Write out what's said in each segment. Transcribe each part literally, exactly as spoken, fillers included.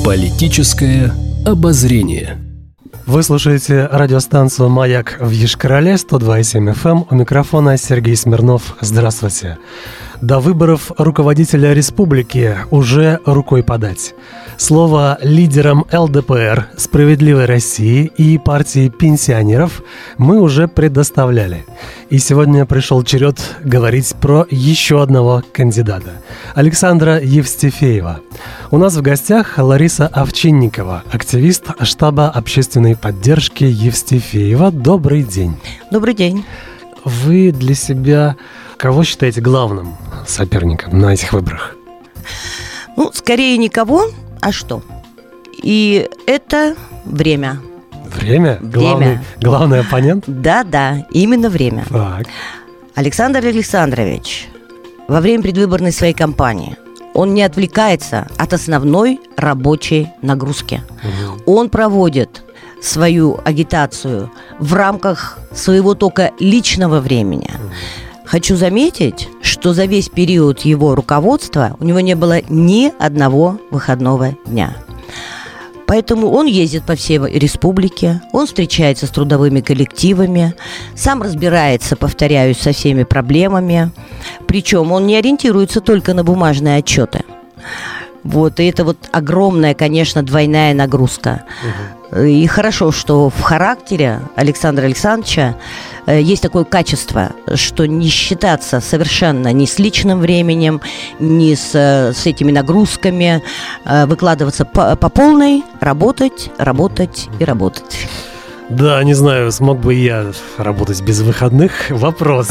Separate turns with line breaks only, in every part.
Политическое обозрение.
Вы слушаете радиостанцию «Маяк» в Йошкар-Оле, сто два и семь эф эм. У микрофона Сергей Смирнов. Здравствуйте. До выборов руководителя республики уже рукой подать. Слово лидерам эл дэ пэ эр, «Справедливой России» и партии пенсионеров мы уже предоставляли. И сегодня пришел черед говорить про еще одного кандидата – Александра Евстифеева. У нас в гостях Лариса Овчинникова, активист штаба общественной поддержки Евстифеева. Добрый день.
Добрый день.
Вы для себя кого считаете главным соперником на этих выборах?
Ну, скорее никого, а что? И это время.
Время?
Время.
Главный, главный оппонент?
Да-да, именно время.
Так.
Александр Александрович во время предвыборной своей кампании он не отвлекается от основной рабочей нагрузки. Угу. Он проводит свою агитацию в рамках своего только личного времени. Угу. Хочу заметить, что за весь период его руководства у него не было ни одного выходного дня. Поэтому он ездит по всей республике, он встречается с трудовыми коллективами, сам разбирается, повторяюсь, со всеми проблемами. Причем он не ориентируется только на бумажные отчеты. Вот, и это вот огромная, конечно, двойная нагрузка. Угу. И хорошо, что в характере Александра Александровича э, есть такое качество, что не считаться совершенно ни с личным временем, ни с, с этими нагрузками, э, выкладываться по, по полной, работать, работать и работать.
Да, не знаю, смог бы я работать без выходных. Вопрос.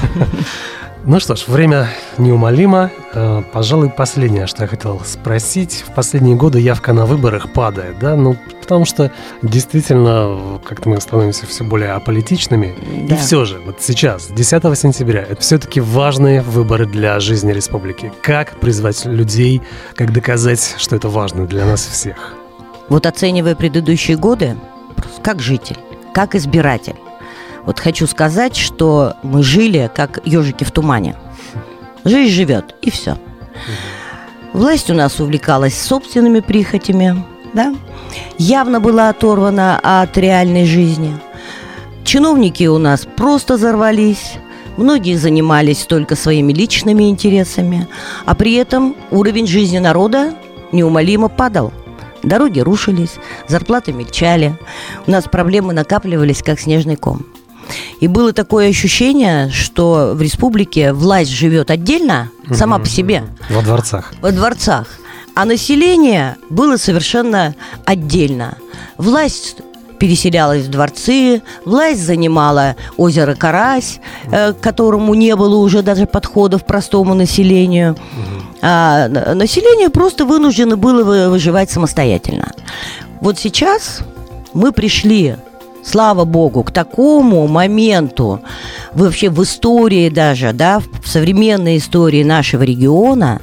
Ну что ж, время неумолимо. Пожалуй, последнее, что я хотел спросить. В последние годы явка на выборах падает, да? Ну, потому что действительно как-то мы становимся все более аполитичными. Да. И все же, вот сейчас, десятого сентября, это все-таки важные выборы для жизни республики. Как призвать людей, как доказать, что это важно для нас всех?
Вот оценивая предыдущие годы, как житель, как избиратель, вот хочу сказать, что мы жили, как ежики в тумане. Жизнь живет, и все. Власть у нас увлекалась собственными прихотями, да? Явно была оторвана от реальной жизни. Чиновники у нас просто взорвались. Многие занимались только своими личными интересами. А при этом уровень жизни народа неумолимо падал. Дороги рушились, зарплаты мельчали. У нас проблемы накапливались, как снежный ком. И было такое ощущение, что в республике власть живет отдельно, сама по себе.
Во дворцах.
Во дворцах. А население было совершенно отдельно. Власть переселялась в дворцы, власть занимала озеро Карась, э, к которому не было уже даже подходов простому населению. А население просто вынуждено было выживать самостоятельно. Вот сейчас мы пришли, слава богу, к такому моменту вообще в истории даже, да, в современной истории нашего региона,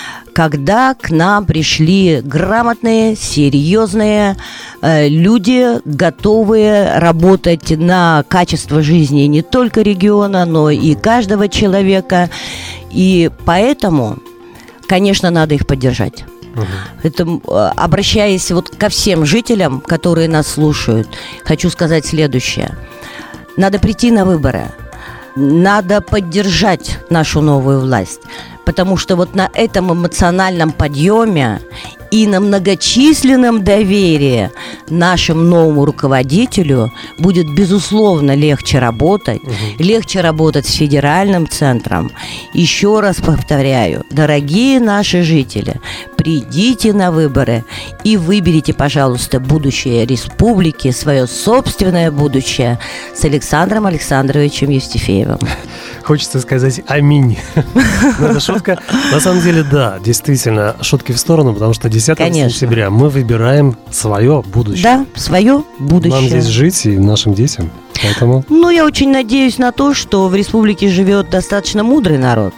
когда к нам пришли грамотные, серьезные э, люди, готовые работать на качество жизни не только региона, но и каждого человека. И поэтому, конечно, надо их поддержать. Угу. Это, обращаясь вот ко всем жителям, которые нас слушают, хочу сказать следующее. Надо прийти на выборы, надо поддержать нашу новую власть, потому что вот на этом эмоциональном подъеме и на многочисленном доверии нашему новому руководителю будет, безусловно, легче работать, угу. легче работать с федеральным центром. Еще раз повторяю, дорогие наши жители, придите на выборы и выберите, пожалуйста, будущее республики, свое собственное будущее с Александром Александровичем Евстифеевым.
Хочется сказать «Аминь». Но это шутка. На самом деле, да, действительно, шутки в сторону, потому что десятого сентября мы выбираем свое будущее.
Да, свое будущее.
Нам здесь жить и нашим детям. Поэтому...
Ну, я очень надеюсь на то, что в республике живет достаточно мудрый народ.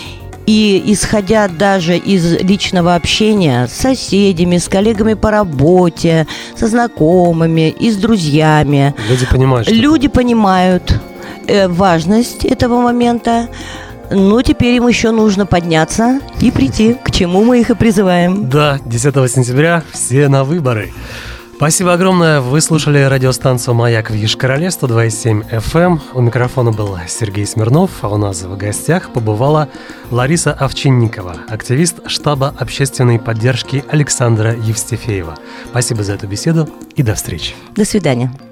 И исходя даже из личного общения с соседями, с коллегами по работе, со знакомыми и с друзьями,
люди понимают, что...
люди понимают э, важность этого момента. Ну, теперь им еще нужно подняться и прийти, к чему мы их и призываем.
Да, десятого сентября все на выборы. Спасибо огромное. Вы слушали радиостанцию «Маяк» в Йошкар-Оле, сто два и семь эф эм. У микрофона был Сергей Смирнов, а у нас в гостях побывала Лариса Овчинникова, активист штаба общественной поддержки Александра Евстифеева. Спасибо за эту беседу и до встречи.
До свидания.